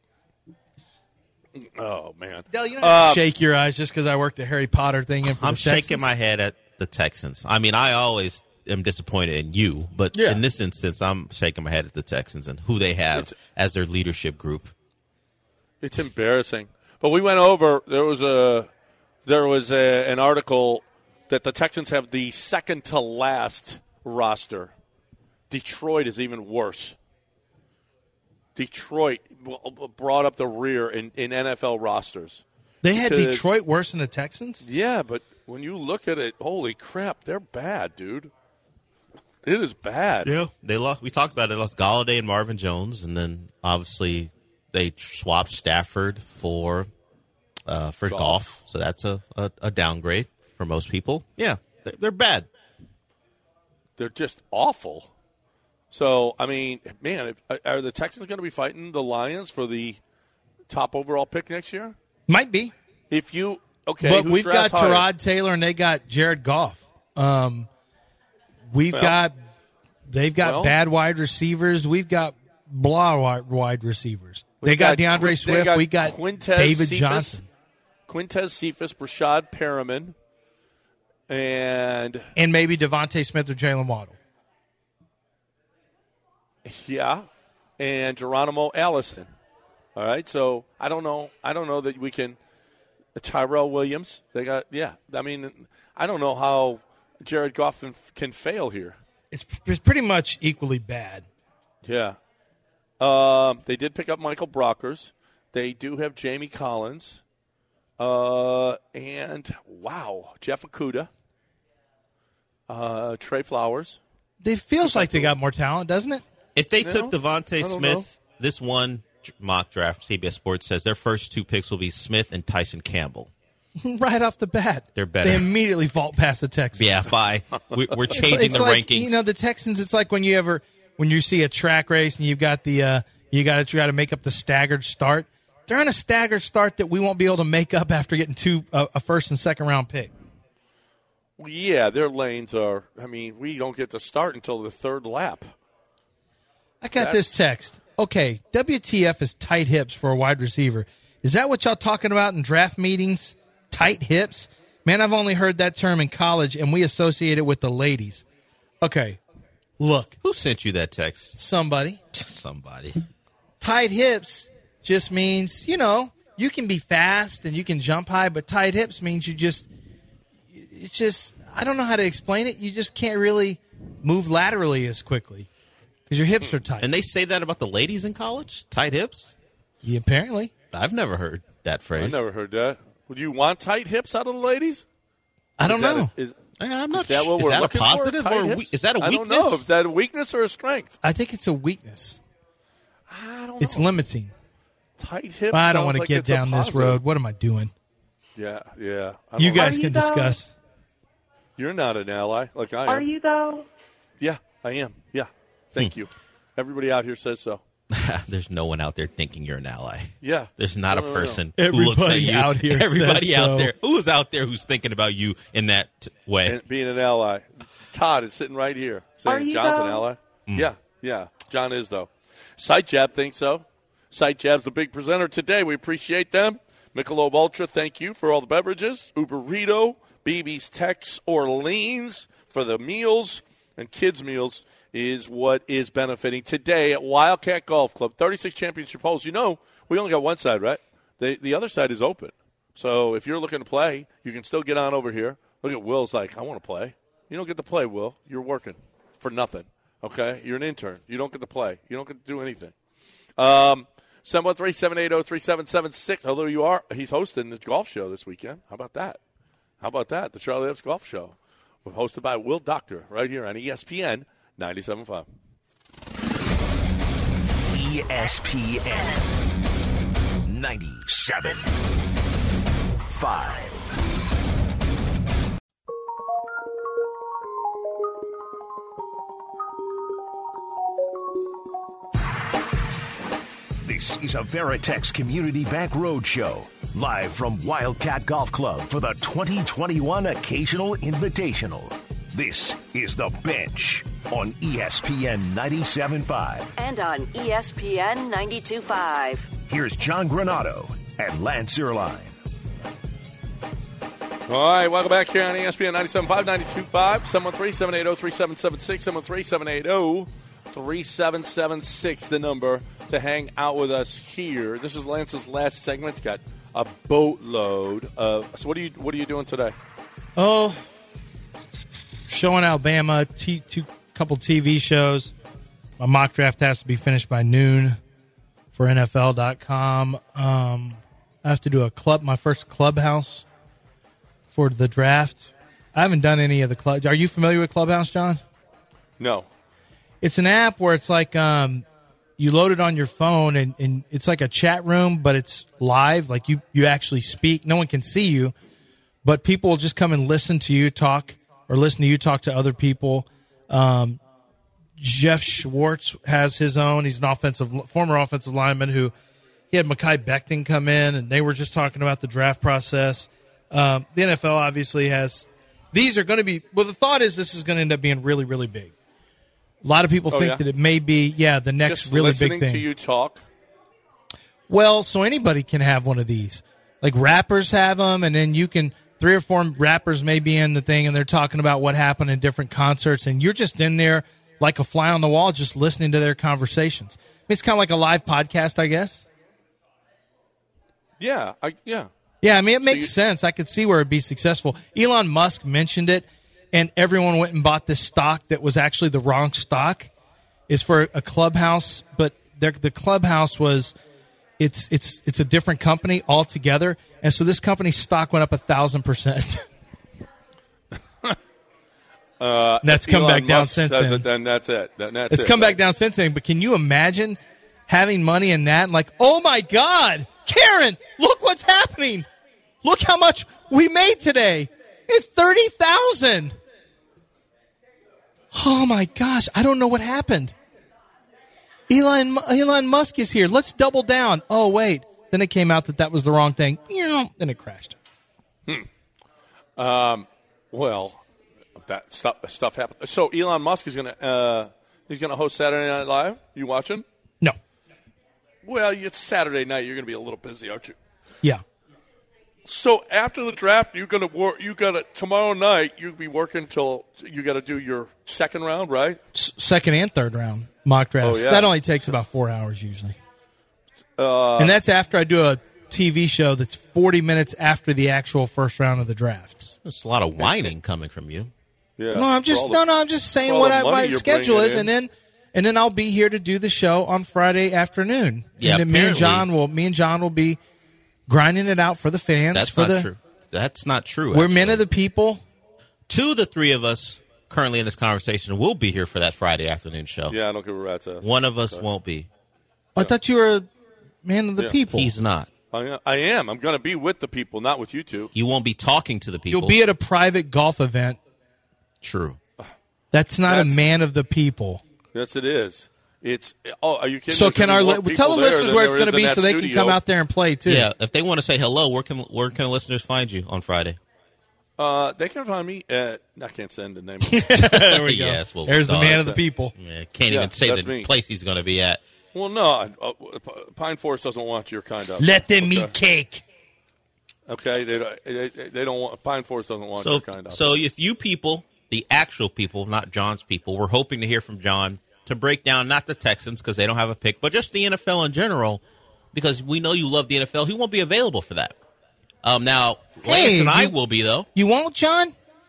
Oh, man.
Del, you don't have to shake your eyes just because I worked the Harry Potter thing in for
I'm
the Texans.
shaking my head at the Texans. I mean, I always am disappointed in you, but in this instance, I'm shaking my head at the Texans and who they have as their leadership group.
It's embarrassing. But we went over. There was an article that the Texans have the second to last roster. Detroit is even worse. Detroit brought up the rear in NFL rosters.
They had Detroit worse than the Texans?
Yeah, but when you look at it, holy crap, they're bad, dude. It is bad.
Yeah, they lost. We talked about it. They lost Galladay and Marvin Jones, and then obviously they swapped Stafford for Goff. So that's a downgrade for most people. Yeah, they're bad.
They're just awful. So, I mean, man, are the Texans going to be fighting the Lions for the top overall pick next year?
Might be.
But
we've got Tyrod Taylor and they got Jared Goff. They've got bad wide receivers. We've got blah wide receivers. They got DeAndre Swift. We got David Johnson.
Quintez Cephas, Brashad Perriman, and
maybe Devontae Smith or Jalen Waddle.
Yeah, and Geronimo Allison. All right, so I don't know that we can. Tyrell Williams. They got I mean, I don't know how Jared Goff can fail here.
It's pretty much equally bad.
Yeah. They did pick up Michael Brockers. They do have Jamie Collins. And Jeff Okudah. Trey Flowers.
It feels like they got more talent, doesn't it?
If they took Devontae Smith, this one mock draft, CBS Sports says their first two picks will be Smith and Tyson Campbell.
Right off the bat.
They're better.
They immediately vault past the Texans.
Yeah, bye. We're changing the
like,
rankings.
You know, the Texans, it's like when you see a track race and you've got you got to make up the staggered start. They're on a staggered start that we won't be able to make up after getting a first and second round pick.
Well, yeah, their lanes are, I mean, we don't get to start until the third lap.
I got this text. Okay, WTF is tight hips for a wide receiver. Is that what y'all talking about in draft meetings? Tight hips? Man, I've only heard that term in college, and we associate it with the ladies. Okay, look.
Who sent you that text?
Somebody.
Somebody.
Tight hips just means, you can be fast and you can jump high, but tight hips means it's just, I don't know how to explain it. You just can't really move laterally as quickly because your hips are tight.
And they say that about the ladies in college? Tight hips?
Yeah, apparently.
I've never heard that phrase.
I never heard that. Would you want tight hips out of the ladies?
I don't know.
I'm not
sure. Is that what we're looking
a positive
for?
or is that a weakness?
I don't know. Is that a weakness or a strength?
I think it's a weakness.
I don't know.
It's limiting.
Tight hips.
I don't want to get down this road. What am I doing?
Yeah.
You guys can discuss.
You're not an ally like I am.
Are you, though?
Yeah, I am. Yeah. Thank you. Everybody out here says so.
There's no one out there thinking you're an ally.
Yeah.
There's not a person
who
looks at you.
Out here
Everybody
says
out
so.
there. Who's out there who's thinking about you in that way?
And being an ally. Todd is sitting right here saying John's an ally. Yeah. John is, though. Sight Jab thinks so. Sight Jab's the big presenter today. We appreciate them. Michelob Ultra, thank you for all the beverages. Uberito, BB's Tex Orleans for the meals and kids' meals is what is benefiting today at Wildcat Golf Club. 36 championship holes. You know, we only got one side, right? The other side is open. So if you're looking to play, you can still get on over here. Look at Will's like, I want to play. You don't get to play, Will. You're working for nothing, okay? You're an intern. You don't get to play. You don't get to do anything. 713-780-3776. Although he's hosting the golf show this weekend. How about that? The Charlie Epps Golf Show, hosted by Will Doctor right here on ESPN 97.5.
ESPN 97.5. This is a Veritex Community Bank Roadshow, live from Wildcat Golf Club for the 2021 Occasional Invitational. This is The Bench on ESPN 97.5.
And on ESPN 92.5.
Here's John Granado and Lance Erline.
All right, welcome back here on ESPN 97.5, 92.5, 713-780-3776, 713-780-3776, the number to hang out with us here. This is Lance's last segment. It's got a boatload of. So what are you doing today?
Oh, showing Alabama, couple TV shows. My mock draft has to be finished by noon for NFL.com. I have to do my first Clubhouse for the draft. I haven't done any of the club. Are you familiar with Clubhouse, John?
No.
It's an app where it's like you load it on your phone, and it's like a chat room, but it's live. Like you actually speak. No one can see you, but people will just come and listen to you talk or listen to you talk to other people. Jeff Schwartz has his own. He's an former offensive lineman who he had Mekhi Becton come in, and they were just talking about the draft process. The NFL obviously has – these are going to be – well, the thought is this is going to end up being really, really big. A lot of people think that it may be, the next
just
really big thing.
Listening to you talk?
Well, so anybody can have one of these. Like rappers have them, and then you can – 3 or 4 rappers may be in the thing, and they're talking about what happened in different concerts, and you're just in there like a fly on the wall just listening to their conversations. I mean, it's kind of like a live podcast, I guess.
Yeah.
Yeah, I mean, it makes sense. I could see where it'd be successful. Elon Musk mentioned it, and everyone went and bought this stock that was actually the wrong stock. It's for a Clubhouse, but the Clubhouse was it's a different company altogether, and so this company's stock went up 1,000%. That's come back down since then.
Then that's it.
It's come back down since then. But can you imagine having money in that and like, oh my God, Karen, look what's happening. Look how much we made today. It's 30,000. Oh my gosh, I don't know what happened. Elon Musk is here. Let's double down. Oh wait, then it came out that was the wrong thing. Then it crashed.
Well, that stuff happened. So Elon Musk is gonna host Saturday Night Live. You watching?
No.
Well, it's Saturday night. You're gonna be a little busy, aren't you?
Yeah.
So after the draft, you're gonna work. Tomorrow night. You'll be working till you got to do your second round, right?
Second and third round mock drafts.
Oh, yeah.
That only takes about 4 hours usually. And that's after I do a TV show that's 40 minutes after the actual first round of the draft.
There's a lot of whining coming from you.
Yeah.
No, I'm just saying what my schedule is, and then I'll be here to do the show on Friday afternoon.
Yeah,
and then me and John will be grinding it out for the fans.
That's not true. That's not true.
We're men of the people.
2 of the 3 of us currently in this conversation will be here for that Friday afternoon show.
Yeah, I don't give a rat's ass.
One of us won't be.
I thought you were a man of the people.
He's not.
I am. I'm going to be with the people, not with you two.
You won't be talking to the people.
You'll be at a private golf event.
True.
That's not a man of the people.
Yes, it is. Are you kidding?
So can tell the listeners where it's going to be so they can come out there and play too.
Yeah, if they want to say hello, where can listeners find you on Friday?
They can find me at. I can't send the name.
There we go.
Yes, well,
there's the man of the people.
Yeah, can't even say the place he's going to be at.
Well, no, Pine Forest doesn't want your kind of.
Let them eat cake.
Okay, they don't want. Pine Forest doesn't want your kind of.
So if you people, the actual people, not John's people, we're hoping to hear from John to break down not the Texans because they don't have a pick, but just the NFL in general, because we know you love the NFL. He won't be available for that. Now, Lance and I will be, though.
You won't, John?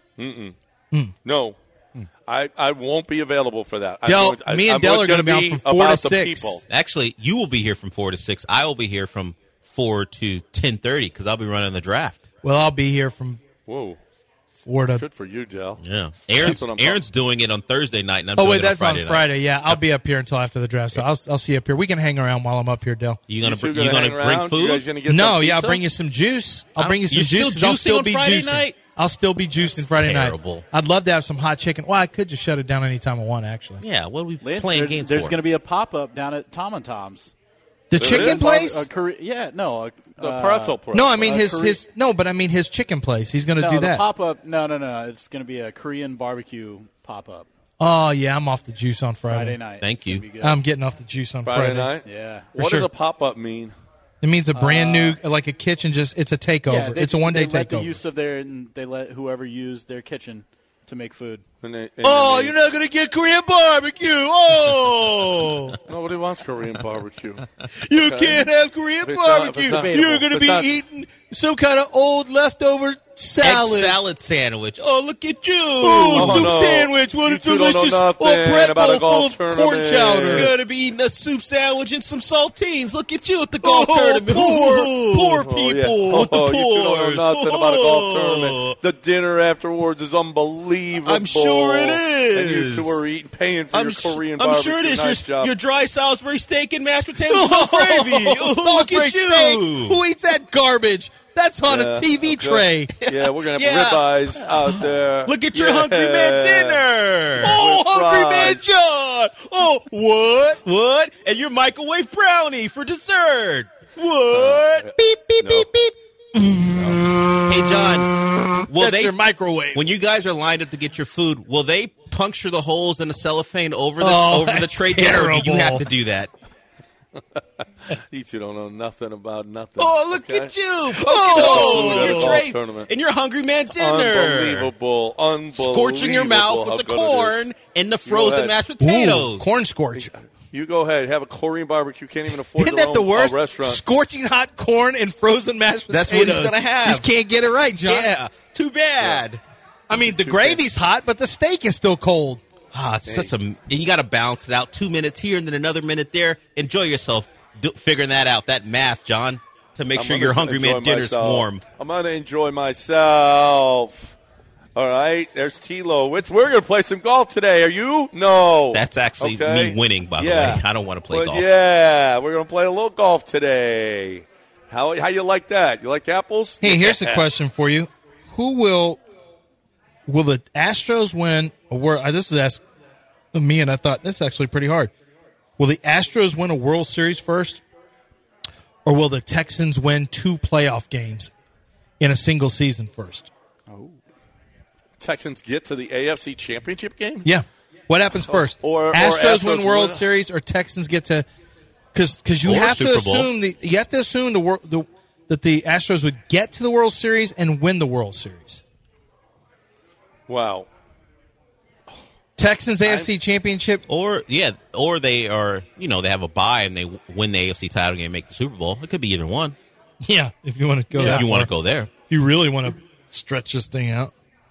No. I won't be available for that.
Me and Dell are going to be on from 4 to 6.
Actually, you will be here from 4 to 6. I will be here from 4 to 10:30 because I'll be running the draft.
Well, I'll be here from Florida.
Good for you, Dell.
Yeah.
That's what I'm
Aaron's doing it on Thursday night, and I'm
Oh,
doing
wait,
it
that's
on
on
Friday
Friday.
night.
Yeah, I'll be up here until after the draft, so I'll see you up here. We can hang around while I'm up here, Dell.
You gonna
two
bring
hang
bring
around? You guys
food?
gonna get
No,
some
yeah, I'll
pizza?
bring you some juice. I'll bring you some
You're still
juice 'cause I'll
juicing
still
on
be
Friday
juicing.
night?
I'll still be juicing Friday
terrible.
night. I'd love to have some hot chicken. Well, I could just shut it down anytime I want, actually.
Yeah, what are we
Lance,
playing games
there's
for?
going to be a pop-up down at Tom and Tom's.
The chicken place?
No.
The pretzel place.
No, I mean his no, but I mean his chicken place. He's going to do
the
that.
pop-up. No. It's going to be a Korean barbecue pop-up
Oh yeah, I'm off the juice on
Friday night.
Thank
It's
you.
gonna be good.
I'm getting off the juice on
Friday
Friday.
night?
Yeah.
What
sure.
does a pop-up mean?
It means a brand new, like a kitchen. Just it's a takeover.
Yeah,
It's a one-day
they let the
takeover.
use of and they let whoever use their kitchen to make food.
Oh, you're not going to get Korean barbecue. Oh,
nobody wants Korean barbecue.
you
Okay.
can't have Korean
If it's not-
barbecue.
if it's not-
You're going to
if
be
it's not-
eating some kind of old leftover salad.
Egg salad sandwich. Oh, look at you.
Oh, soup
no.
sandwich. What
You
a
two don't know
delicious
nothing
bread
about a
bowl full
golf
of corn
tournament.
chowder.
You're going to be eating a soup sandwich and some saltines. Look at you at the golf
Oh,
tournament.
poor
Oh,
people.
yeah.
With the
You two don't know
pours.
nothing about a golf
Oh.
tournament. The dinner afterwards is unbelievable.
I'm sure it is.
And you two are paying for your Korean
I'm
barbecue.
sure it is.
Nice job.
Your dry Salisbury steak and mashed potatoes with gravy. Oh, look
Salisbury
at you.
steak. Who eats that garbage? That's on
Yeah,
a TV
okay.
tray.
Yeah, we're going to
Yeah.
have ribeyes out there.
Look at your Hungry Man dinner.
Oh,
With
Hungry
fries.
Man John. Oh, what?
What? And your microwave brownie for dessert. What?
Beep, beep,
No.
beep, beep.
Hey, John. Will
That's
they,
your microwave.
when you guys are lined up to get your food, will they puncture the holes in the cellophane over the
Oh,
over the
that's
tray dinner, or do you
terrible.
have to do that?
You two don't know nothing about nothing.
Oh, look
okay?
at you!
Oh,
Oh, your
golf
tray
tournament.
and your Hungry Man dinner.
Unbelievable.
Scorching your mouth with the corn and the frozen
ahead.
mashed potatoes.
Ooh, corn scorch.
You go ahead. Have a Korean barbecue. Can't even afford
Isn't
their
that the
own
worst?
restaurant.
Scorching hot corn and frozen mashed potatoes.
That's what he's gonna have.
Just can't get it right, John.
Yeah, too bad.
I mean, the gravy's hot, but the steak is still cold.
Ah, it's such a. And you got to balance it out. 2 minutes here and then another minute there. Enjoy yourself figuring that out. That math, John, to make sure your Hungry Man dinner's warm.
I'm going to enjoy myself. All right, there's Tilo. We're going to play some golf today. Are you? No.
That's actually
Okay.
me winning, by the
Yeah.
way. I don't want to play
But
golf.
yeah, we're going to play a little golf today. How you like that? You like apples?
Hey, here's a
Yeah.
question for you: Who will the Astros win a World? This is asked me, and I thought this is actually pretty hard. Will the Astros win a World Series first, or will the Texans win 2 playoff games in a single season first?
Texans get to the AFC Championship game?
Yeah. What happens first?
Or
Astros win
Astros
World
win-
Series, or Texans get to? Because you
Or
have to
Super Bowl.
assume that the Astros would get to the World Series and win the World Series.
Wow.
Texans AFC Championship.
Or they are, they have a bye and they win the AFC title game and make the Super Bowl. It could be either one.
Yeah, if you want to go
If
that
you want to
far.
go there.
If you really want to stretch this thing out.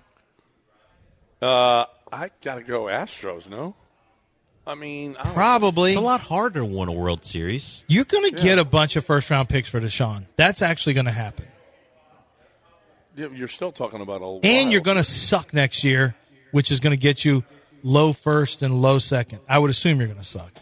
I got to go Astros, no? I mean,
Probably.
It's a lot harder to win a World Series.
You're going to get a bunch of first-round picks for Deshaun. That's actually going to happen.
You're still talking about a
And you're going to suck next year, which is going to get you low first and low second. I would assume you're going to suck.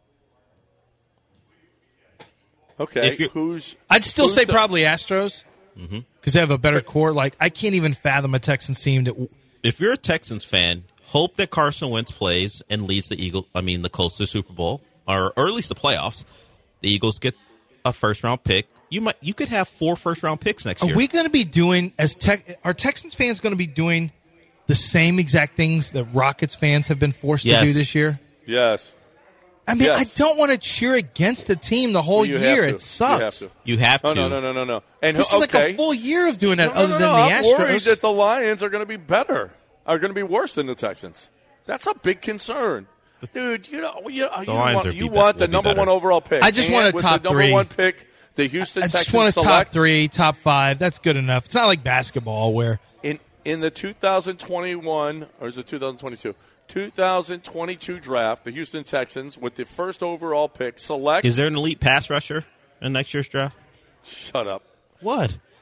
Okay,
I'd still
who's
say
the-
probably Astros because they have a better core. Like, I can't even fathom a Texans team that
If you're a Texans fan, hope that Carson Wentz plays and leads the Colts to the Super Bowl, or at least the playoffs. The Eagles get a first-round pick. You could have 4 first-round picks next year.
Are we going to be doing are Texans fans going to be doing the same exact things that Rockets fans have been forced to do this year?
Yes.
I mean,
Yes.
I don't want to cheer against the team the whole
You have
year.
to.
It sucks.
You have
Oh,
to.
no. And
This is like a full year of doing that other than the
I'm worried
Astros.
that the Lions are going to be better, are going to be worse than the Texans. That's a big concern. Dude, you want the number 1 overall pick.
I just
And
want a
with
top
the number
3.
1 pick, the Houston
I
Texans
just want a top
select
3, top 5. That's good enough. It's not like basketball where
in the 2021 or is it 2022? 2022 draft, the Houston Texans with the first overall pick select.
Is there an elite pass rusher in next year's draft?
Shut up.
What?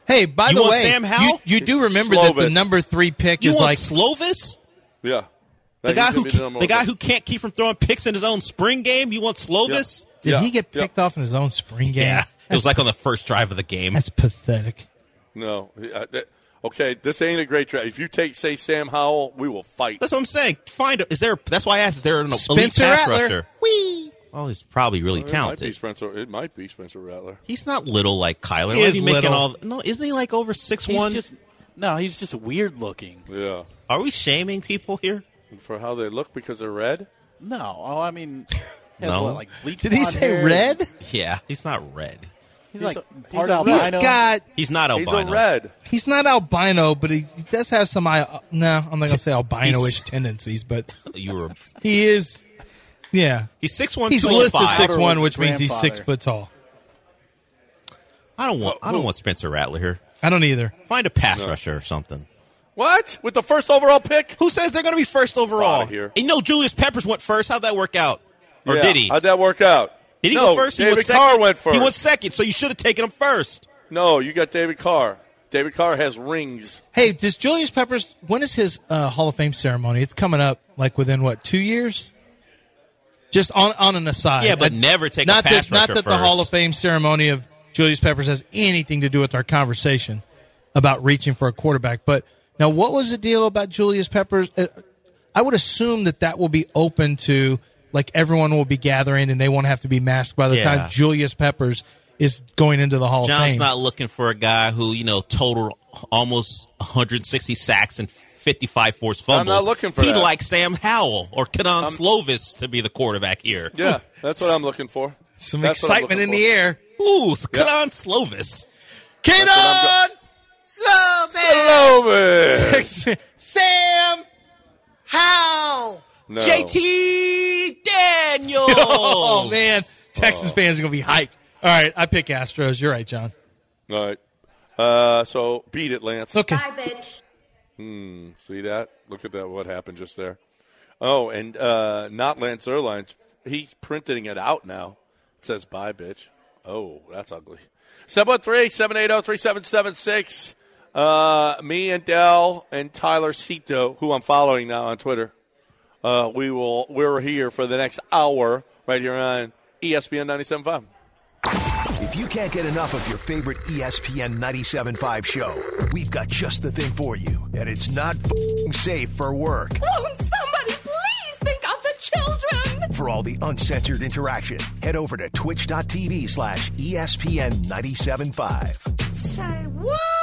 Hey, by
You
the
want
way,
Sam Howell?
you do remember that the
Slovis.
number 3 pick
You
is
want
like
Slovis?
Yeah.
The guy who
the
who can't keep from throwing picks in his own spring game. You want Slovis?
Did he get picked off in his own spring game?
Yeah, it was like on the first drive of the game.
That's pathetic.
No. Okay, this ain't a great draft. If you say Sam Howell, we will fight.
That's what I'm saying. That's why I asked, is there an elite
Spencer
pass
Rattler.
rusher? Whee! Well, he's probably really talented.
It might be Spencer Rattler.
He's not little like Kyler.
He
Why
is
he making
little.
No, isn't he like over 6'1"?
He's just weird looking.
Yeah.
Are we shaming people here?
For how they look because they're red?
No. Oh, I mean,
No.
bleach
Did he
blonde
say
hair.
red?
Yeah, he's not red.
He's like
He's
part albino.
He's not albino.
He's a red.
He's not albino, but he does have some. No, I'm not going to say albino-ish tendencies, but he is. Yeah,
he's 6'1".
He's listed
205.
6'1", which means he's 6 foot tall.
I don't want Spencer Rattler here.
I don't either.
Find a pass rusher or something.
What? With the first overall pick?
Who says they're going to be first overall?
Outta here.
And Julius Peppers went first. How'd that work out? Or
Yeah.
did he?
How'd that work out?
Did he
No,
go first? He
David
went second.
Carr went first.
He went second, so you should have taken him first.
No, you got David Carr. David Carr has rings.
Hey, does Julius Peppers? When is his Hall of Fame ceremony? It's coming up, like within 2 years? Just on an aside.
Yeah, but never take
not
a pass
that, Not
rusher
that the
first.
Hall of Fame ceremony of Julius Peppers has anything to do with our conversation about reaching for a quarterback. But now, what was the deal about Julius Peppers? I would assume that will be open to, like, everyone will be gathering and they won't have to be masked by the time Julius Peppers is going into the Hall of
John's
Fame.
not looking for a guy who, totaled almost 160 sacks and 55 forced fumbles.
I'm not looking for
He'd
that.
like Sam Howell or Kenan Slovis to be the quarterback here.
Yeah, that's what I'm looking for.
Some
That's what I'm
excitement in
looking
the air.
Ooh, Kenan Slovis.
Kenan
Slovis!
Sam Howell!
No.
JT Daniels!
Oh, man. Texas fans are going to be hyped. All right, I pick Astros. You're right, John.
All right. So, beat it, Lance.
Okay.
Bye, bitch.
See that? Look at that, what happened just there. Oh, and not Lance Erlines. He's printing it out now. It says, bye, bitch. Oh, that's ugly. 713-780-3776. Me and Dell and Tyler Cito, who I'm following now on Twitter, we're here for the next hour right here on ESPN 97.5.
If you can't get enough of your favorite ESPN 97.5 show, we've got just the thing for you, and it's not safe for work.
Won't somebody please think of the children?
For all the uncensored interaction, head over to twitch.tv/ESPN 97.5.
Say what?